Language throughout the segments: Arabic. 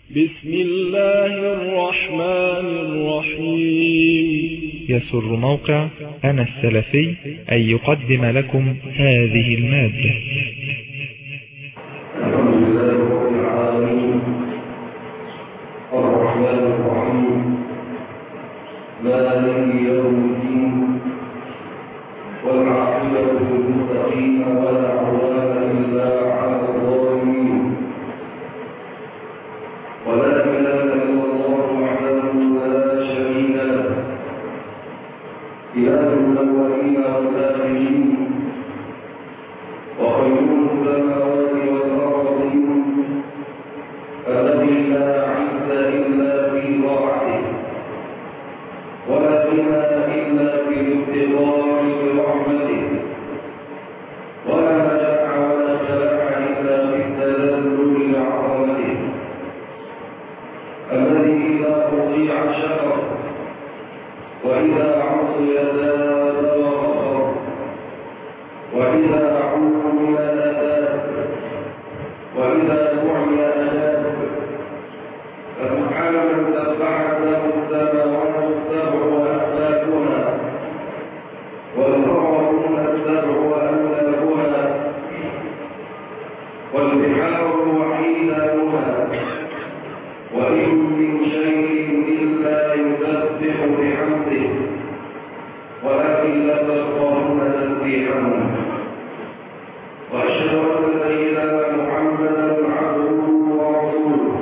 بسم الله الرحمن الرحيم. يسر موقع أنا السلفي أن يقدم لكم هذه المادة. الحمد لله رب العالمين الرحمن الرحيم مالك يوم الدين والعاقبة للمتقين ولا عدوان إلا على الظالمين ولا إله إلا الله وحده لا شريك له إله الأولين والآخرين وقيوم السماوات والأرضين الذي لا عز إلا في طاعته ولا غنى إلا في الابتغاء برحمته ولا نجاح ولا فلاح إلا في التذلل لعظمته الذي إذا أطيع شكر وإذا عصي زاد وغفر وإذا عوم أتاب وإذا دعي أجاب فسبحان من سبحت له السماوات السبع وأسبابها والأرضون السبع وأملاكها والبحار وحيدانها وإن من شيء إلا يسبح بحمده ولكن لا تفقهون تسبيحهم وأشهد أن سيدنا محمدا عبده ورسوله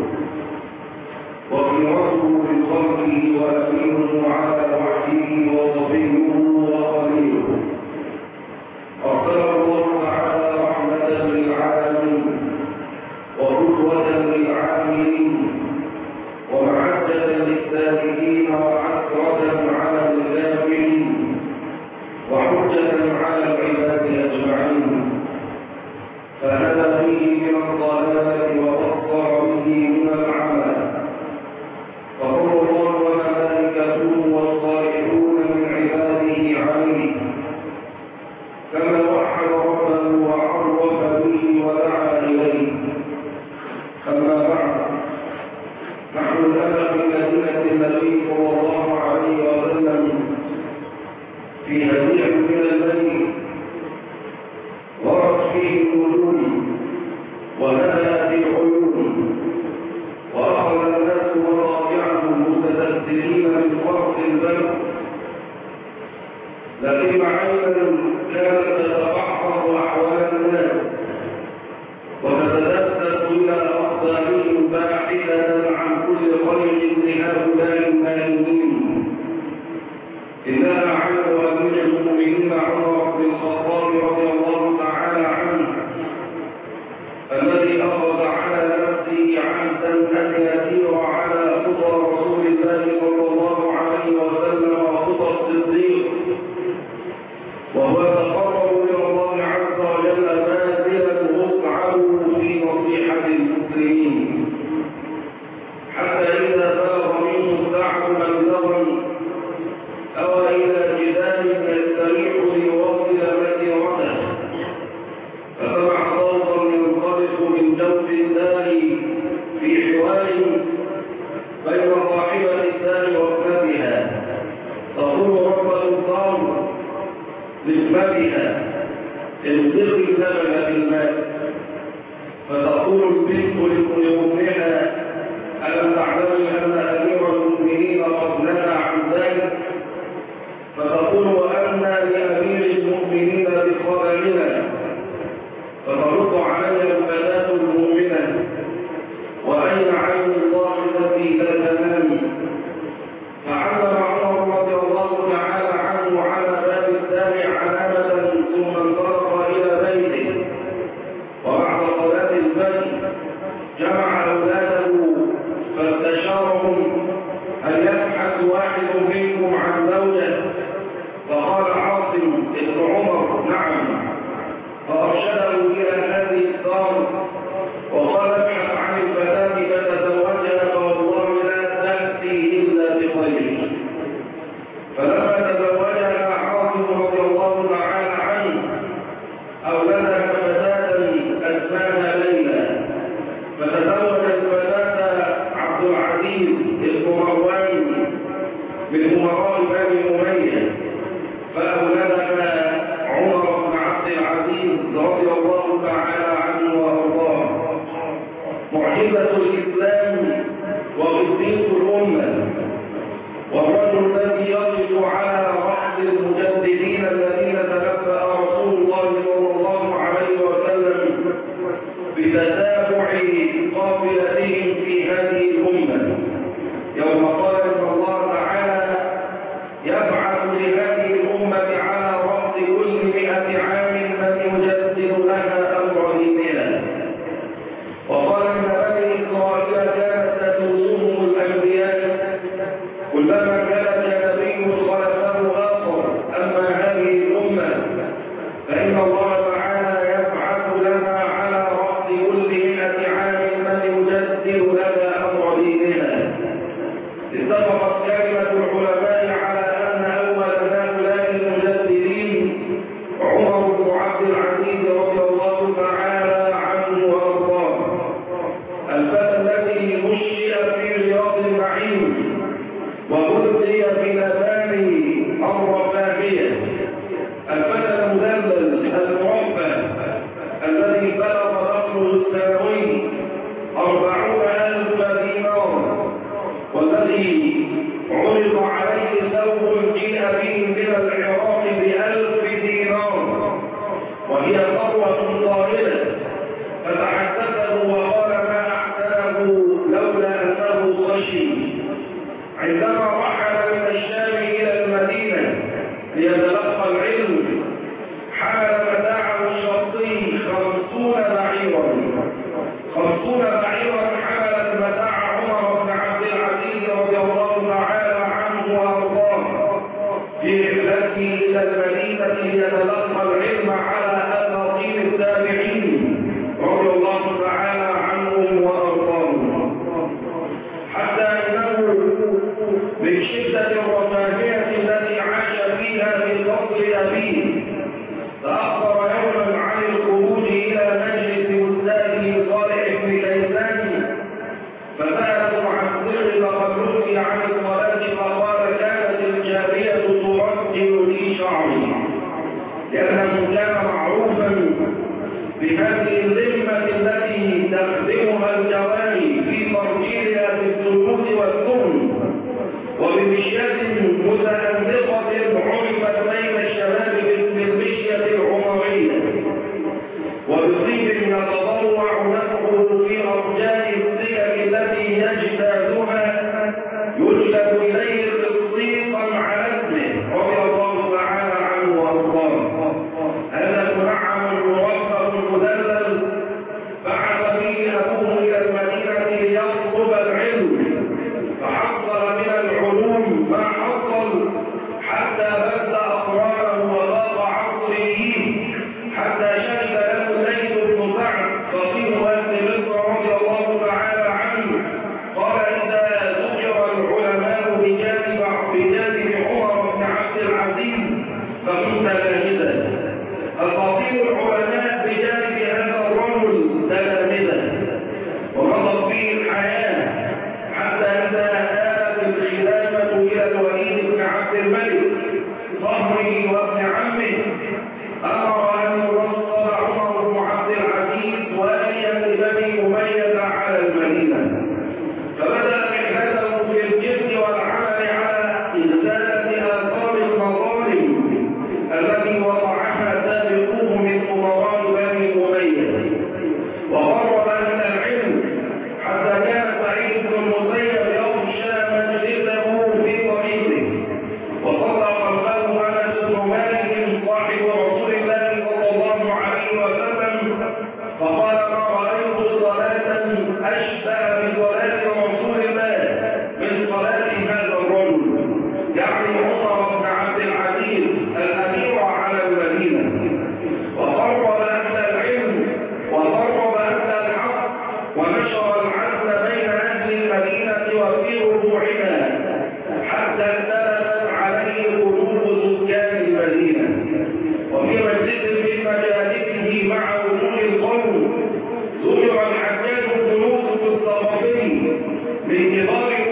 وخيرته من خلقه وأمينه على وحيه وصفيه وخليله أرسله الله تعالى رحمة للعالمين وقدوة للعاملين ومعجة للسالكين وعسرة على الكافرين وحجة على العباد أجمعين فهدى به من الضلال وبصر به من العمل فهو الله وملائكته والصالحون من عباده عليه كما وحد ربه وعرف به ودعا إليه. أما بعد، نحن الآن في مدينة النبي صلى الله عليه وسلم في هديع من الليل ورد فيه النجوم وهدأت العيون وأخذ الناس مضاجعهم متدثرين من فرط البلد، لكن عينا كانت تتفحص أحوال الناس وتتدفق إلى أقدامهم باحثة عن كل خير لهؤلاء النائمين. إنها عين أمير المؤمنين عمر بن الخطاب رضي الله تعالى عنه الذي أخذ على نفسه عهدا أن يسير على خطى رسول الله صلى الله عليه وسلم وخطى الصديق، وهو يتقرب إلى الله عز وجل بازلا وسعه في نصيحة المسلمين حتى إذا بلغ منه السعد مبلغا أو إلى جدال يستريح ليوصل مسيرته فسمع صوتا ينطلق من جوف الدار في حوار بين صاحبة الدار وابنتها تقول رب السلطان لابنتها انزلي اللبن بالماء، فتقول البنت لأمها ألم تعلمي أن أمير المؤمنين قد نهى عن ذلك؟ فتقول وأنا لأمير المؤمنين بخبرنا، فترد علي الفتاة المؤمنة وأين عين الله التي لا تنام؟ فعلم عمر رضي الله تعالى عنه على باب الدار علامة ثم انطلق إلى بيته، وبعد صلاة الفجر جمع أولاده فاستشارهم هل يبحث واحد منكم عن زوجة؟ فقال عاصم ابن عمر نعم، فأرشده إلى هذه الدار وقال ابحث عن الفتاة فتزوجها فوالله لا تأتي إلا بخير. فلما تزوجها عاصم رضي الله تعالى عنه أولدها فتاة أسماها ليلى، فتزوج الفتاة العزيز بن مروان من أمراء بني أمية، فأولدها عمر بن عبد العزيز رضي الله تعالى عنه وأرضاه. معجزة الإسلام وغثيث الأمة، والرجل الذي يقف على رأس المجددين الذين تنبأ رسول الله صلى الله عليه وسلم بتتابع قافلتهم في هذه الأمة، يوم قال إن الله تعالى يبعث لهذه الأمة على رأس كل 100 عام من يجدد لها أمر دينها. وقال إن بني إسرائيل كانت تسوسهم الأنبياء كلما كان نبي خلفه آخر، أما هذه الأمة فإن الله تعالى يبعث لها على رأس كل 100 عام من يجدد لها أمر دينها. اتفقت كلمة العلماء على أن أول هؤلاء المجددين عمر بن عبد العزيز رضي الله تعالى عنه وأرضاه، الفتى الذي نشئ في رياض النعيم وغذي في مباني الرفاهية، الفتى المدلل المربى الذي بلغ نقله السنوي 40,000 دينار، والذي عرض عليه ثوب جيء به من العراق ب1000 دينار، وهي ثروة طائلة، فتحدثه وقال ما أحسنه لولا أنه خشي. عندما رحل من الشام إلى المدينة ليتلقى العلم حمل متاعه الشخصي 50 بعيرا، 50 بعيرا حملت متاع عمر بن عبد العزيز رضي الله تعالى عنه وأرضاه في رحلته إلى المدينة ليتلقى العلم على أساطير التابعين رضي الله تعالى عنهم وأرضاهم، حتى إنه من شدة الرفاهية التي عاش فيها من فضل أبيه تأخر يوما عن الخروج إلى مجلس أستاذه صالح بن كيسان، فسأله عن سر تخلفه عن الصلاة فقال كانت الجارية ترجل لي شعري، لأنه كان معروفا بهذه الذمة التي تخدمها الجواري في ترجيلها في السجود والسن، وبمشية متأنقة عرفت بين الشباب بالمشية العمرية، وبطيب يتضوع نفعه في أرجاء السير التي يجتازها يجلب إليه تصديقا على اسمه رضي الله تعالى عنه وأرضاه. هذا منعم موفق مدلل بعث به أبوه إلى المدينة ليطلب العلم، فحصل من العلوم ما حصل حتى بث أقرانه وضاق عصره، حتى شهد له الليث بن سعد فقيه أهل مصر رضي الله تعالى عنه قال إذا ذكر العلماء بجانب عمر بن عبد العزيز فكنت لاهدا، أساطير العلماء بجانب هذا الرجل تلامذة، ومضت به الحياة حتى إذا آلت الخلافة إلى الوليد بن عبد الملك ظهره وابن عمه أمر أن يوصل عمر بن عبد العزيز واليا لبني أمية على المدينة، فبدأ رحلته في الجد والعمل على إزالة آثار المظالم التي وضعها سابقوه من أمراء بني أمية، وقرب أهل العلم حتى كان سعيد بن المسيب يغشى مجلسه في طريقه، وصلى خلفه أنس بن مالك صاحب رسول الله صلى الله عليه وسلم، فقال ما رأيت صلاة أشبه بصلاة رسول الله من صلاة هذا الرجل، يعني عمر بن عبد العزيز الأمير على المدينة، وقرب أهل العلم وقرب أهل الحق ونشر العدل بين أهل المدينة وفي ربوعها حتى اختلفت عليه قلوب سكان المدينة. وفي مجلس من مجالسه مع وجود القوم ذكر الحجاج بن يوسف الثقفي من كبار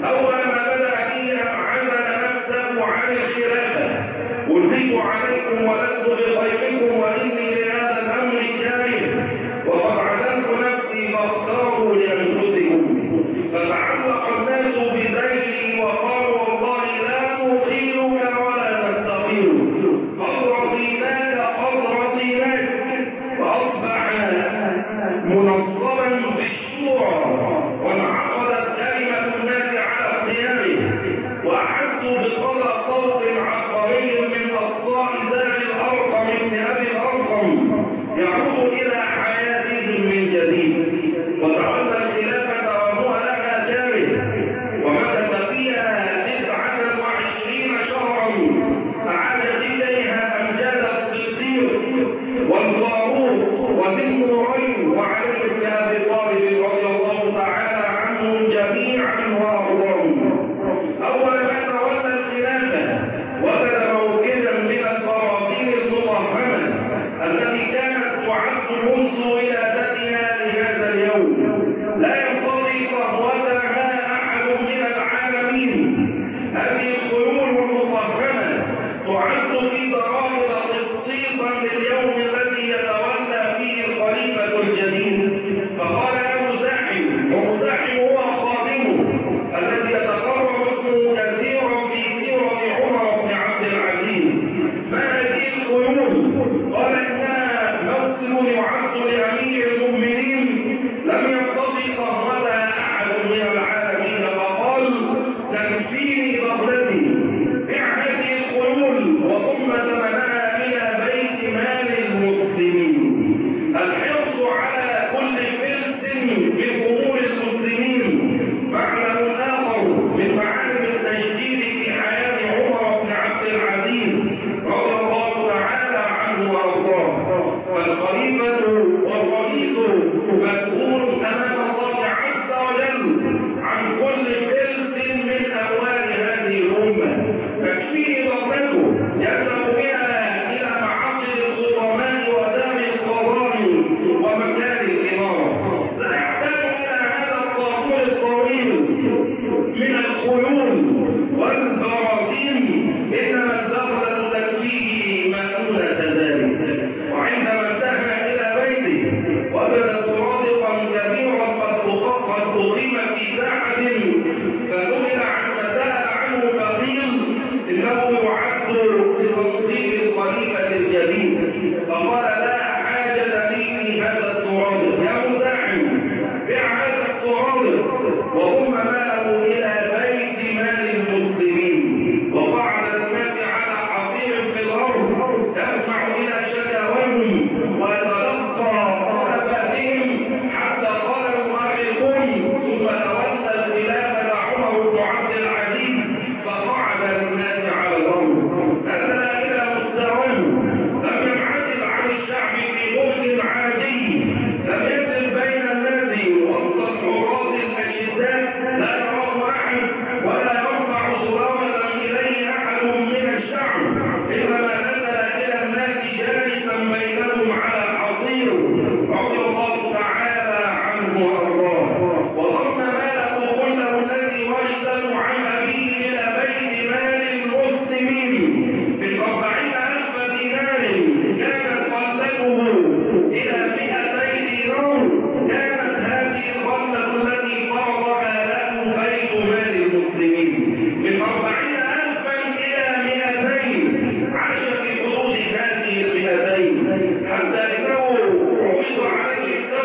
أول ما بدأ فيها عزل نفسه عن الخلافة. ألقيت عليكم ولست بخيركم وإني لهذا الأمر كاره وقد عزلت نفسي فاختاروا لأنفسكم. فتعلق الناس بذيله وقالوا والله لا نطيلك ولا نستطيعك قد رضيناك فأصبح منظما بالشورى وانعقدت كلمة الناس على اختياره وأحسوا بصدى صوت عبقري من أصداء ذات الأرقم من أبي الأرقم يعود إلى حياتهم من جديد وتولى الخلافة وهو لها كاره ومكث فيها 29 شهرا فعاد إليها أمجاد الصديق والفاروق وذي النورين وعلي بن أبي طالب رضي الله تعالى عنهم جميعا وأرضاهم. أول ما تولى الخلافة وجد موكلا من البراذين المطهمة التي كانت تعد منذ ولادتها لهذا اليوم لا ينقضي صهوتها أحد من العالمين. هذه الخيول المطهمة تعد في ضرائب خصيصا لليوم الذي يتولى فيه الخليفة الجديد. فقال له مزاحم ومزاحم هو خادمه الذي يتقرر اسمه كثيرا في سيرة عمر بن عبد العزيز. ما هذه الخيول؟ قال انها موكل يعد لامير المؤمنين لم يقتضي صهوتها احد من العالمين. فقال تكفيني بغلتي بع هذه الخيول وضم ثمنها الى بيت مال المسلمين. الحرص على كل فلس من امور المسلمين معنى اخر من معالم التجديد في حياه عمر بن عبد العزيز رضي الله تعالى عنه وارضاه. فالخليفه والرئيس مسؤول امام الله عز وجل عن كل فلس من اموال هذه الامه. تكفيه بغلته يذهب بها الى معاقل الظلماء ودار القضاء ومكان الاماره. لا يحتاج الى هذا الطابور الطويل من الخيول والبراذين انما البغله تكفيه مامونه ذلك. وعندما انتهى الى بيته وجد سرادقا كبيرا قد اقيم في ساحه فسئل عما سال عنه فقيل انه يعد لتنصيب الخليفه الجديد. فقال لا حاجه لي في هذا السرادق يا مزاحم بع هذا السرادق وضم ماله الى بيت مال المسلمين. وقعد الناس على حصير في الارض يسمع الى شكاوهم ويتلقى طلباتهم حتى قال المؤرخون ثم تولى الخلافه عمر بن عبد العزيز فقعد للناس على الارض نزل الى مستواه لم ينعزل عن الشعب في غرز عادي لم ينزل بين الناس وسط الحراس الاشداء لا يراه احد ولا يرفع صراخا اليه احد من الشعب انما نزل الى الناس جالسا بينهم على حصير رضي الله تعالى عنه وارضاه. وضم ماله كله الذي وجده عن ابيه الى بيت مال المسلمين ب40,000 دينار كانت قلته الى 200 دينار. كانت هذه القلة التي فرضها له بيت مال المسلمين من 40,000 الى 200. عاش في حدود هذه ال200 حتى انه عرض عليه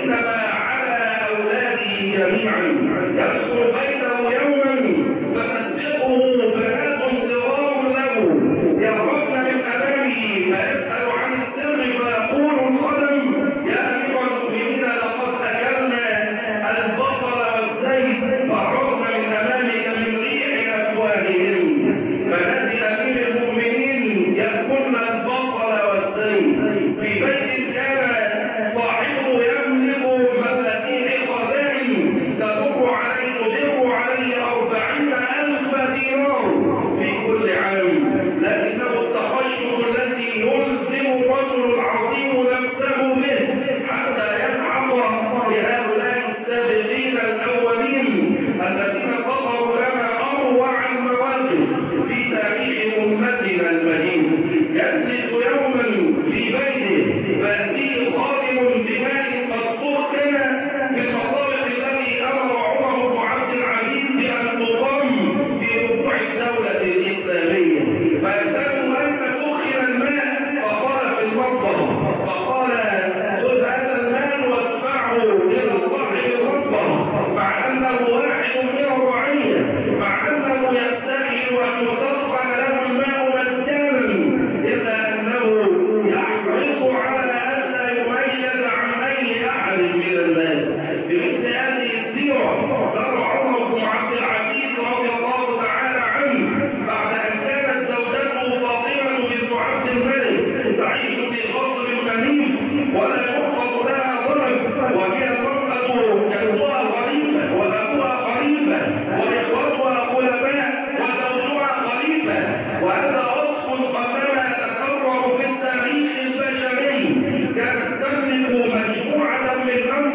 وإنما على أولاده جميعا يدخل بيته يوما فتسبقه بنات صغار له يرغبن من أمامه فيسأل عن السر فيقول الخدم يا أمير المؤمنين لقد أكلنا البصل والزيت فعرفنا من أمامك من ريح أفواههم فنادي أمير المؤمنين يأكلن البصل والزيت في بيت كان صاحبه يملك مفاتيح خزائن تدر عليه 40,000 دينار في كل عام لكنه التخشب الذي يلزم الرجل العظيم نفسه به حتى يلحق بهؤلاء السابقين الأولين الذين قصروا لنا أروع المواقف في تاريخ أمتنا المدين يجلس يوما في بيته فيأتيه خادم بماء قد سخن في المطابق الذي أمر عمر بن عبد العزيز بأن تقام في ربوع الدولة الإسلامية فيسأله أين سخن الماء فقال في المطبخ فقال خذ هذا الماء وادفعه إلى صاحب المطبخ مع أنه واحد من الرعية مع أنه يستحيل أن يصفن له الماء مجانا إلا أنه يحرص على أن لا يميز عن أي أحد من الناس بمثل هذه السيرة ترى عمر بن عبد العزيز رضي الله تعالى عنه بعد أن كانت زوجته فاطمة بنت عبد الملك تعيش في قصر منيف ولا يخطب لها ضرب وهي المرأة جدها خليفة وأبوها خليفة وإخوتها خلفاء وزوجها خليفة وهذا وصف قبلها يتكرر في التاريخ البشري كانت تملك مجموعة من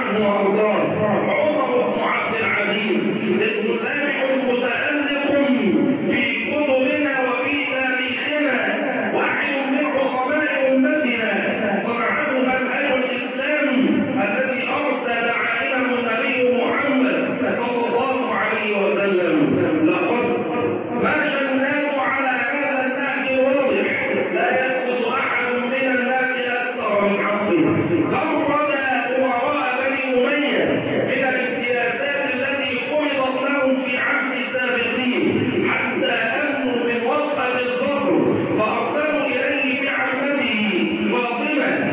عنه وارضاه. عمر بن عبد العزيز سامع متألق في كتبنا وفي تاريخنا، واحد من عظماء امتنا، صنعه منهج الاسلام الذي ارسل عالمه النبي محمد صلى الله عليه وسلم. لقد ماشى الناس على هذا النهج الواضح، لا يثبت احد من الناس اكثر من عقله. قرد امراء بني اميه من الامتيازات التي فرضت لهم في عهد السابقين حتى امنوا من وطأة الظهر، فارسلوا اليه بعمته فاطمه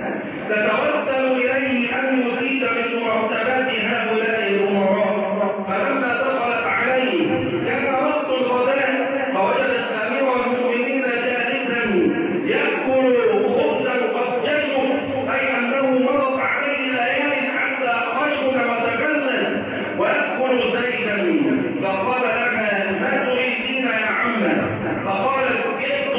تتوسل اليه ان يزيد من مرتبات هؤلاء الامراء. فلما دخلت عليه كان وقت الغداء، فوجد امير المؤمنين جالسا ياكل خبزا قد جنوا، اي انه مرت عليه ليالي حتى خشن وتجلد وياكل زيتا. فقال لها ما تريدين يا عمه؟ فقالت جئت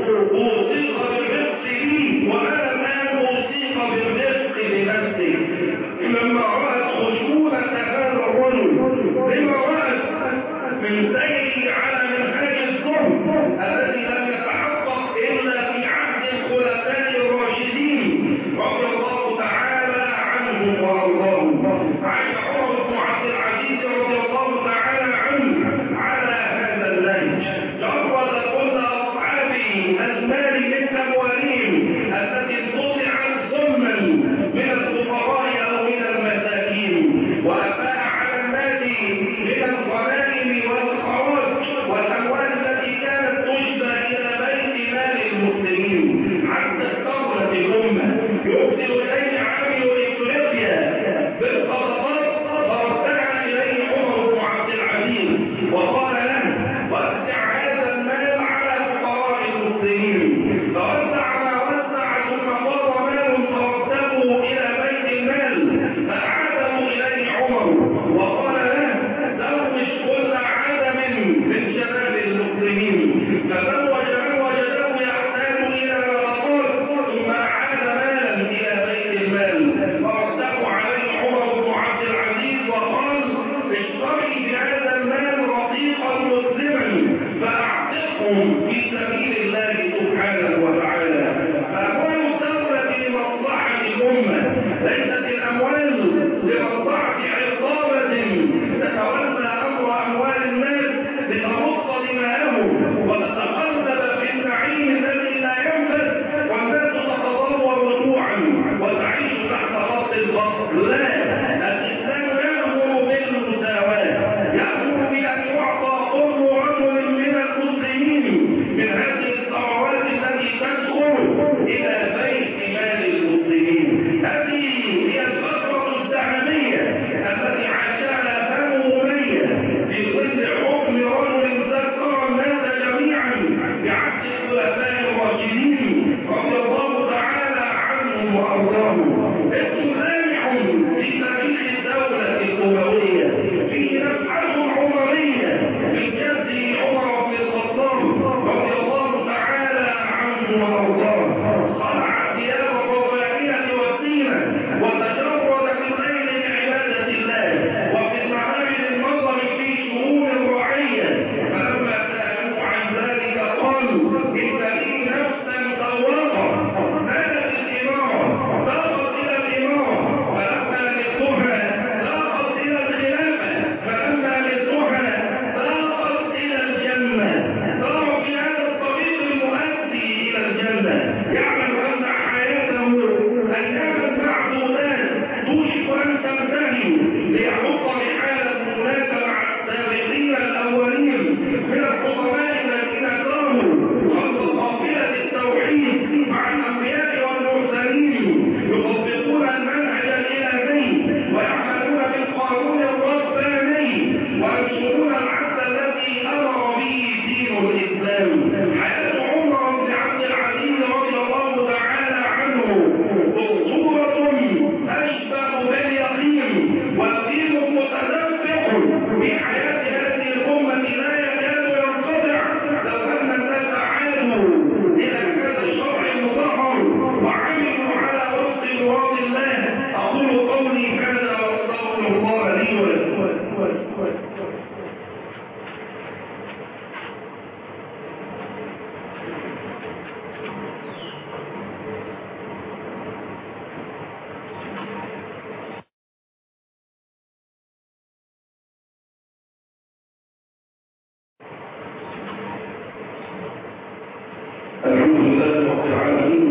اوصيك بالرزق لي وانا الان اوصيك بالرزق لنفسي. لما رأت خشونة هذا الرجل، لما رأت من سيره على منهج الظلم الذي لم يتحقق إلا في عهد الخلفاء الراشدين رضي الله تعالى عنهم وأرضاهم، عاش عمر بن عبد العزيز رضي الله تعالى عنه على هذا النهج. جرد كل أصحابه المال من أموالهم التي استطيعت ظلما من الفقراء أو من المساكين، وأفاء على الناس من الغنائم والخراج والأموال التي كانت تجبى إلى بيت مال المسلمين، حتى استغرت الأمة يرسل إليه عامل إفريقيا بالصدقات. فارسلها إليه عمر بن عبد العزيز وقال له وزع هذا المال على فقراء المسلمين. فوزع ما وزع، ثم قضى مال فرده إلى بيت المال، فأعاده إليه عمر وقال له زوج كل عدم من شباب المسلمين. فزوج من وجده يحتاج إلى نفقات، ثم أعاد مالا إلى بيت المال، فرده عليه عمر بن عبد العزيز وقال اشتري بهذا المال رقيقا مسلما فأعتقهم في سبيل الله سبحانه وتعالى. فأموال الدولة لمصلحة الأمة، ليست الأموال لمصلحة عصابة تتولى أمر أموال الناس لتمص دماءهم وتتقلب في النعيم الذي لا ينفد، والناس تتضرر جوعا وتعيش تحت رأس الفقر. لا، الإسلام يأمر بالمساواة، يأمر بأن يعطى كل رجل من المسلمين من هذه الثروات التي تدخل إلى بيت مال المسلمين. هذه هي الفترة الذهبية التي عاشها بنو أمية في ظل حكم رجل ذكر الناس جميعا بعهد الخلفاء الراشدين رضي الله تعالى عنهم وأرضاهم. اسم سامع في الحمد لله رب العالمين،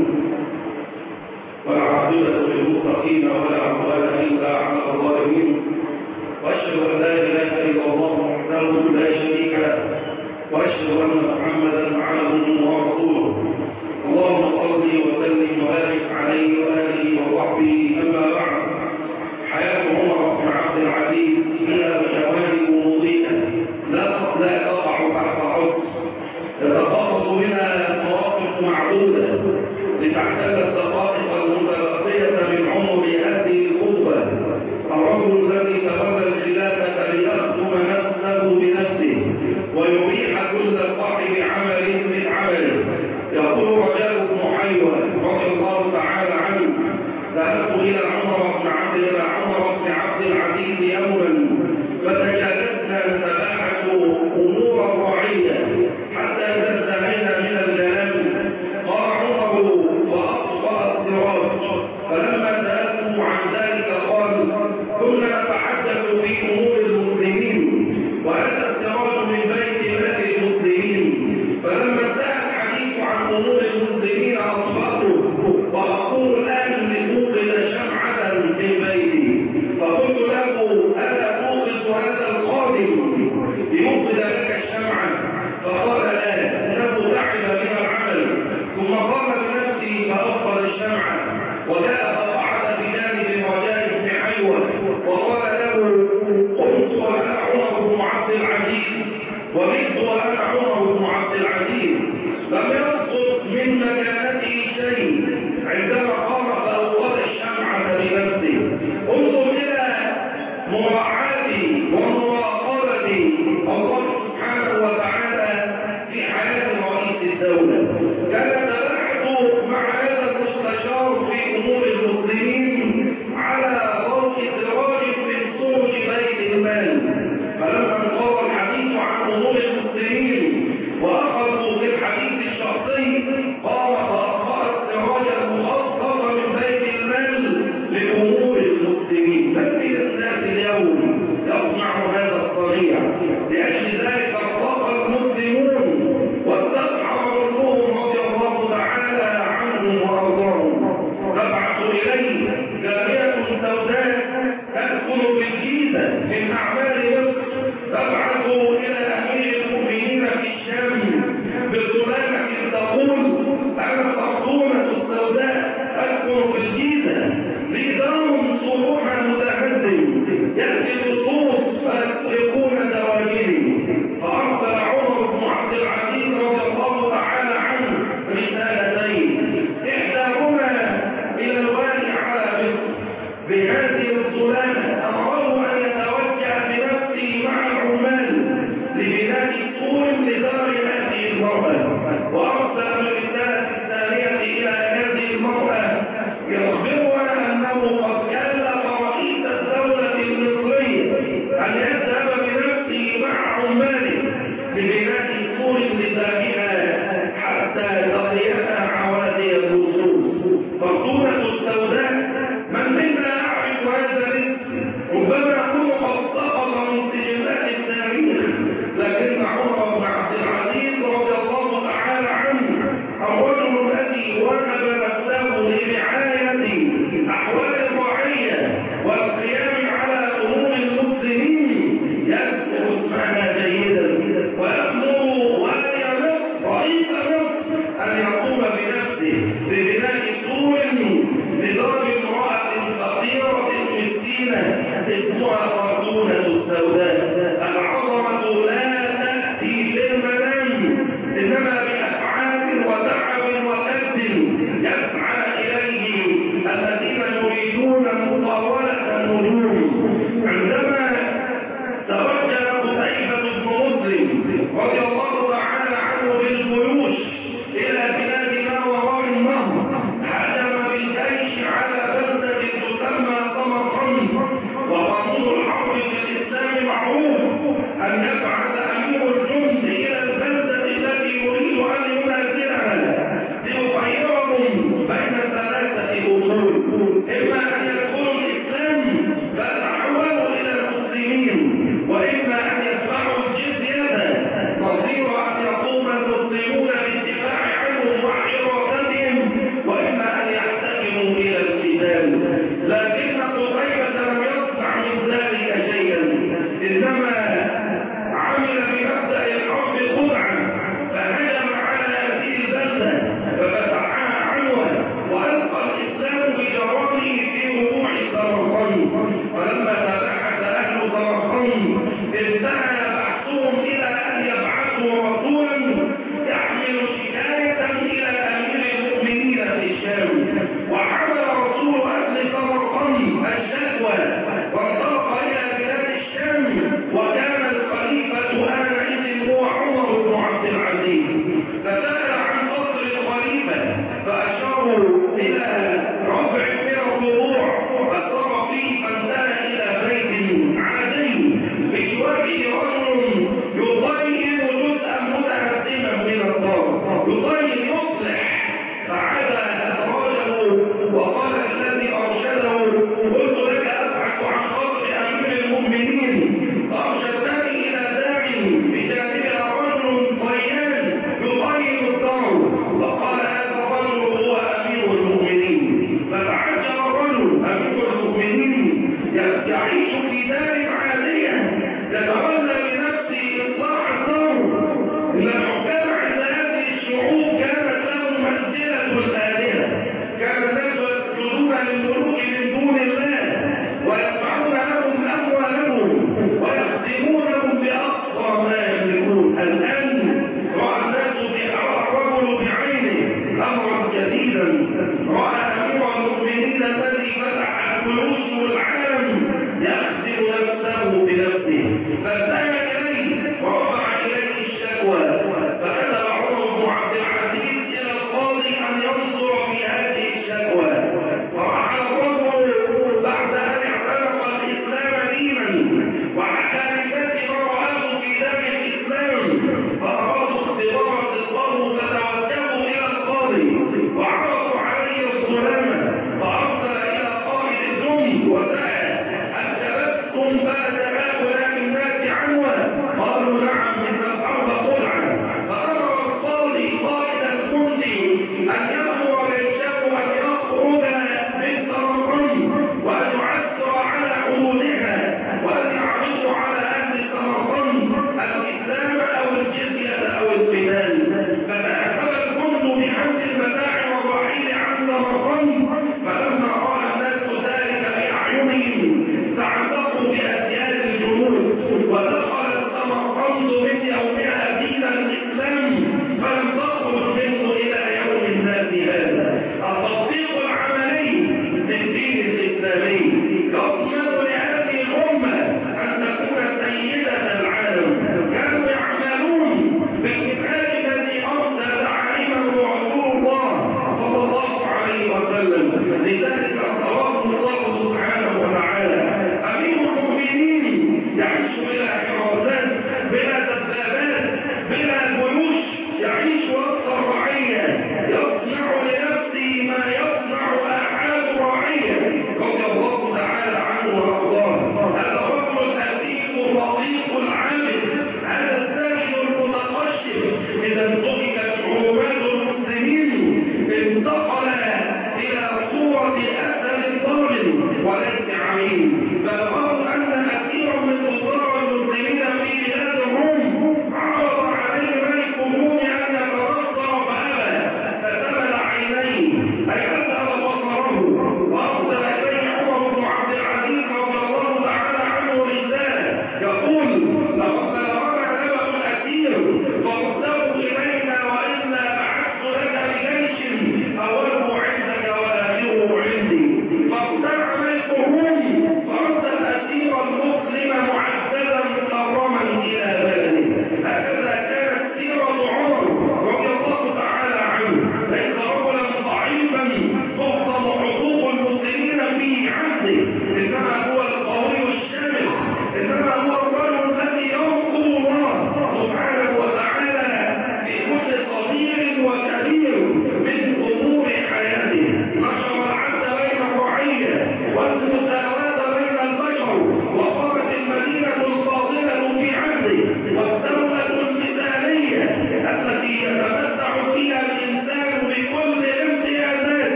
والعاقبة للمتقين ولا عدوان إلا على الظالمين، وأشهد أن لا إله إلا الله وحده لا شريك له، وأشهد أن محمدا عبده ورسوله. اللهم صل وسلم وبارك عليه وآله وصحبه. أما بعد، حياة عمر بن عبد العزيز فيها جوانب مضيئة لا تقع تحت عرض، يتخصص منها مواقف معدودة لتحتل الدقائق المتبقية من عمر هذه الخطبة. الرجل الذي تولى الخلافة ليخدم نفسه بنفسه ويبيح كل صاحب عمل من عمله. يقول رجاء بن حيوة رضي الله تعالى عنه: ذهبت إلى عمر بن عبد العزيز يوما فتجالسنا نتباحث أمور الرعية حتى تنتهينا من الكلام. قال عمر وأطفأ السراج، فلما سألته عن ذلك قال: كنا نتحدث في أمور المسلمين وهذا السراج من بيت مال المسلمين، فلما انتهى الحديث عن أمور المسلمين أطفأته وأقول الآن لأوقد شمعة في بيتي. فقلت له: ألا توقظ هذا الخادم ليوقد لك الشمعة؟ فقال: لا، إنه تعب من العمل. ثم قام بنفسه فأوقد الشمعة وجاء فقعد بجانب رجاء بن حيوة وقال له: قمت وأنا عمر بن عبد العزيز، ومت وأنا عمر بن عبد العزيز. لم يسقط من مكانته شيء عندما قام فأوقد الشمعة بنفسه. انظر إلى مراعاتي ومراقبتي الله سبحانه وتعالى في حياة رئيس الدولة. كان يتباحث مع هذا المستشار في أمور المسلمين على ضوء سراج من سرج بيت المال، فلما انقضى الحديث عن أمور المسلمين وأخذوا في الحديث الشخصي قام فأطفأ السراج المخصص من بيت المال لأمور المسلمين. من من الناس اليوم يصنع هذا الصنيع؟ لأجل ذلك ارتقى المسلمون واستسحر رسولهم رضي الله تعالى عنهم وأرضاهم. نبعث إليه جارية سوداء تدخل بالجيزة من أعمال مصر، تبعث إلى أمير المؤمنين في الشام بسلامة تقول: أنا الصحونة السوداء أدخل بالجيزة لدارهم صروحا متهدم يأتي اللصوص فيسرقون دواجني. فأرسل عمر بن عبد العزيز رضي الله تعالى عنه رسالتين، إحداهما إلى الوالي على مصر بهذه السلامة، أمره أن يتوجه بنفسه مع العمال لبناء سور لدار هذه المرأة. وأرسل الرسالة الثانية إلى هذه المرأة يخبرها أنه قد كلف رئيس الدولة المصرية أن يذهب بنفسه مع عماله لبناء سور لدارها حتى تقيها عوادي اللصوص. فالصورة السوداء من منا يعرف هذا الاسم؟ ربما يكون قد سقط من سجلات التاريخ، لكن عمر بن عبد العزيز رضي الله تعالى عنه الرجل الذي وهب نفسه لرعاية أحوال الرعية والقيام على أمور المسلمين يذكر اسمها جيدا ويأمر والي مصر رئيس مصر أن يقوم بنفسه ببناء سور لدار امرأة فقيرة مسكينة اسمها فرزونة السوداء. العظمة لا تأتي بالمنام، إنما بأفعال وتعب وكد يسعى إليه الذين يريدون مطاولة النجوم. عندما توجه قتيبة بن مسلم رضي الله تعالى عنه بالجيوش إلى بلاد ما وراء النهر، هجم بالجيش على بلدة تسمى سمرقند. وقانون الحرب في الإسلام معروف، يعيش في دار عالية يتولى بنفسه إصلاح الثور. إن الحكام عند هذه الشعوب كانت لهم منزلة الآلهة، كان الناس يسجدون للملوك من دون الله ويدفعون لهم أموالهم ويخدمونهم بأقصى ما يملكون. الآن رأى الناس الرجل بعينه أمرا جديدا، رأى أمير المؤمنين الذي فتح الفلوس والعالم يخدم نفسه بنفسه، فانتهى إليه ورفع إليه الشكوى، فكتب عمر بن عبد العزيز إلى القاضي أن ينظر في هذه الشكوى. فرحل الرجل بعد أن اعتنق الإسلام دينا وحكى للناس ما رآه في دار الإسلام، فأرادوا اختبار صدقه فتوجهوا إلى القاضي وعرضوا عليه الظلامة، فأرسل إلى قائد الجند وسأل: هل جلستم بعد هؤلاء الناس عنوة؟ قالوا: نعم، إن الأرض خلعا. فأمر القاضي قائد الجند أن يأمر جيشه أن يخرج من سمرقند وأن يعثر على حدودها وأن يعرضوا على أهل سمرقند الإسلام أو الجزية أو القتال. فتأكد الجند بحمل المتاع والرحيل عن سمرقند، فلما رأى الناس ذلك بأعينهم تعلقوا بأثياب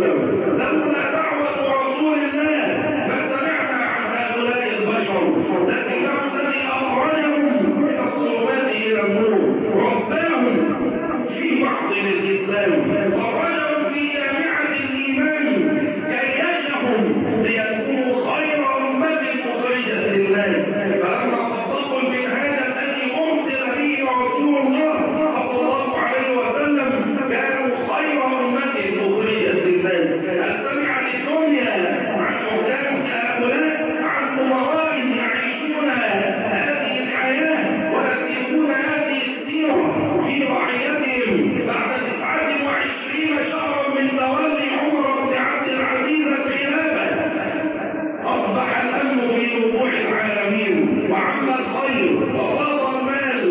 وسلم لولا دعوة رسول الله ما سمعنا عن هؤلاء البشر، لكنه الذي أخرجهم من الظلمات إلى النور، رباهم في بعض الإسلام، خرجهم في جامعة الإيمان كي يشهدوا ليكونوا خير أمة أخرجت للناس. فلما صدقوا بالهذا الذي أرسل به رسول الله صلى الله عليه وسلم كانوا خير أمة أخرجت للناس. هل سمع الدنيا عن حكام هؤلاء، عن أمراء يعيشون هذه الحياة ويسلكون هذه السيرة في رعيتهم بعد 29 شهرا من تولي عمر بن عبد العزيز الخلافة؟ أصبح الأمن في ربوع العالمين، وعم الخير وفاض المال،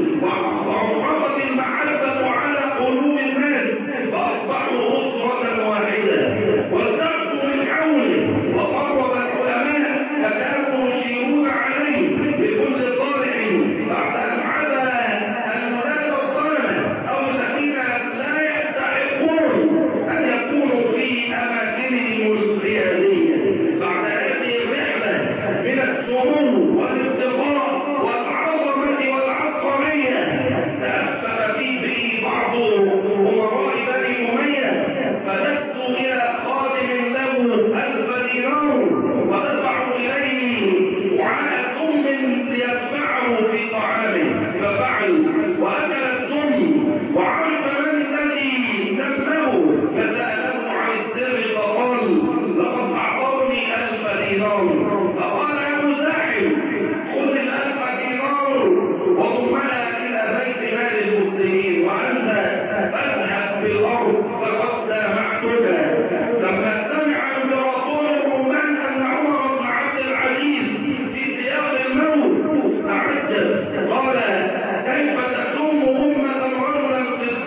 وعرفت المحبة على قلوب الناس، فأصبحوا أسرة واحدة، والتقوا من حوله، وقرب العلماء فكانوا يشيرون عليه بكل صالح بعد أن عدا المولاد الظلمة أو الذين لا يستحقون أن يكونوا في أماكنهم القيادية. بعد هذه الرحلة من السمو والارتقاء والعظمة والعبقرية تأثر به بعض أمراء بني أمية، فلجوا إلى خادم له 1000 دينار ودفعوا إليه وعاء سم ليدفعه في طعامه، ففعل وأكل السم وعرف من الذي دمه، فسأله عن السر فقال لقد أعطوني 1000 دينار. فقال أبو زاحم خذ 1000 دينار وضمها إلى بيت مال المسلمين، وأنت فاذهب في الأرض فقد سامحتك. لما سمع الإمبراطور الرومان أن عمر بن عبد العزيز في سياق الموت تعجب، قال كيف تسم أمة رجلا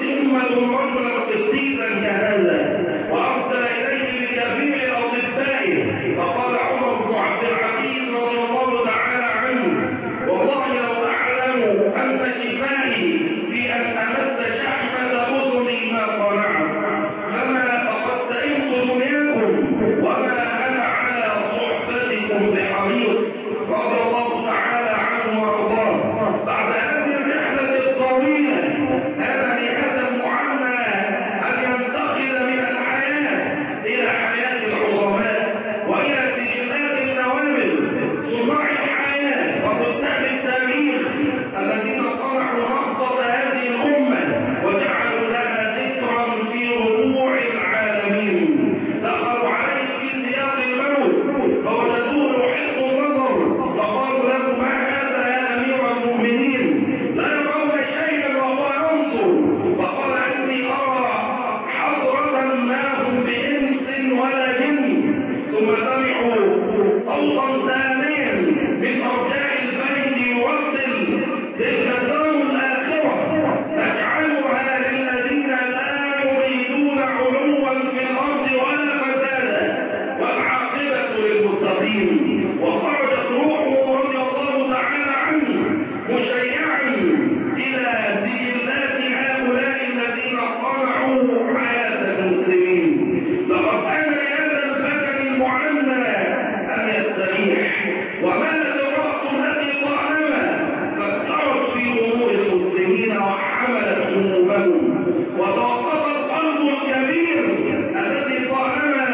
قسيسا كهذا؟ وأرسل إليه بكبير أطبائه، فقال عمر بن عبد العزيز رضي الله تعالى عنه والله لو أعلم أن شفائي في أن أمس شحمة أذني ما صنعت، فما فقد سئمت دنياكم وما أنا على صحبتكم بحريص، رضي الله تعالى عنه وأرضاه. بعد هذه الرحلة الطويلة كان لآدم عنا أن ينتقل من الحياة إلى حياة العظماء وإلى سجلات النوابل، صناع الحياة وكتاب التاريخ الذين صنعوا نهضة هذه الأمة وجعلوا لها ذكرا في ربوع العالمين. دخلوا عليه في سياق الموت فوجدوه يحق النظر، فقالوا له ما هذا يا أمير المؤمنين؟ لا يرون شيئا وهو ينظر. فقال إني أرى حضرة ما هم بإنس ولا جن. ثم سمعوا صوتا ثانيا من أرجاء البيت يوصل تلك الدار الآخرة نجعلها للذين لا يريدون علوا في الأرض ولا فسادا والعاقبة للمتقين. وخرجت روحه رضي الله تعالى عنه مشيعا إلى سجلات هؤلاء الذين صنعوا حياة المسلمين. لقد كان لهذا البدن المعنى أن يستريح، ومالت الرأس التي طعنها فاسترت في أمور المسلمين وحملت همومهم، وتوقف القلب الكبير الذي طعنها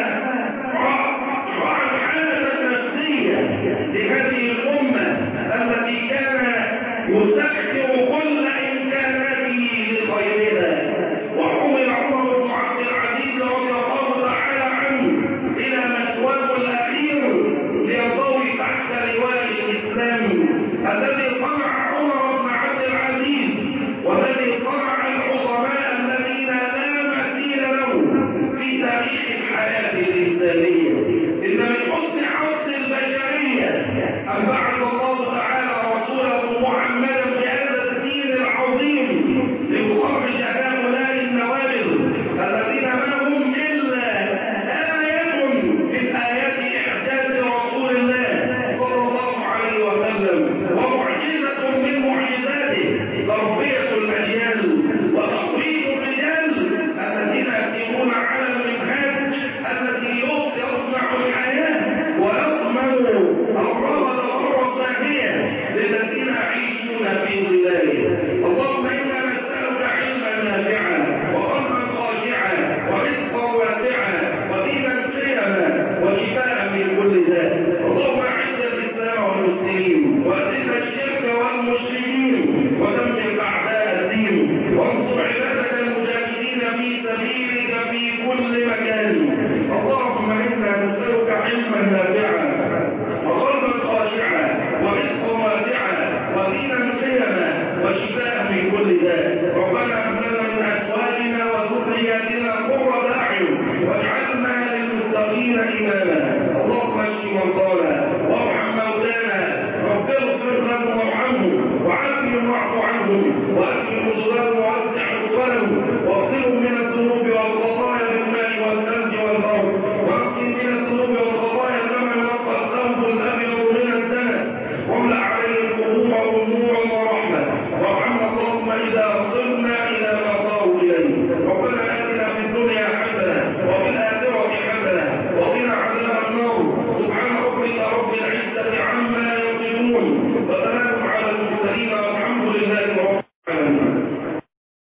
رعى الحالة النفسية لهذه الأمة التي كان يسخر كل إمكاناته لخيرها. وحمل عمر بن عبد العزيز رضي الله تعالى عنه إلى مسواه الأخير لينضوي تحت لواء الإسلام الذي صنع عمر بن عبد العزيز والذي صنع العظماء الذين لا مثيل لهم في تاريخ الحياة الإنسانية. إن من حسن حظ البشرية أن بعث الله تعالى رسوله محمدا بهذا الدين العظيم ليخرج هؤلاء النوابل الذين ما هم إلا آية من آيات إعجاز رسول الله صلى الله عليه وسلم ومعجزة من معجزاته، تربية الأجيال وتقويم الرجال الذين يسيرون على المنهاج الصالحين إماما. اللهم اشف مرضانا وارحم موتانا، رب اغفر لهم وارحمهم وعافهم واعف عنهم واكرم نزلهم ووسع نزلهم واغسلهم من الذنوب والخطايا بالماء والثلج والبرد، واغسل من الذنوب والخطايا كما ينقى الثوب الابيض من الدنس، واملأ عليهم قبورهم نورا ورحمة. وارحمنا اللهم إذا صرنا إلى ما صاروا إليه. ربنا